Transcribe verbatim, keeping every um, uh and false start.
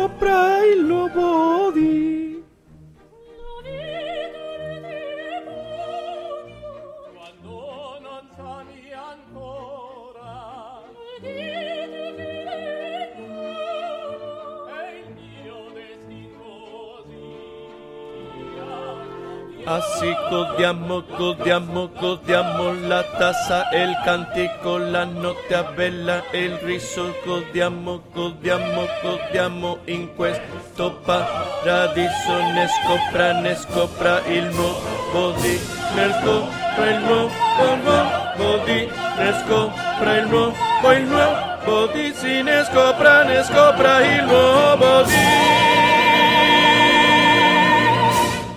scopra il nuovo di. Quando non sani ancora, è il mio destino sia. Así godiamo, godiamo, godiamo la tassa e il cantico, la notte a vela e il riso, godiamo, godiamo, godiamo in questo paradiso, ne scopra, ne scopra il nuovo di, ne scopra il nuovo, nuovo di, ne scopra il nuovo, il nuovo di, si ne scopra, ne scopra il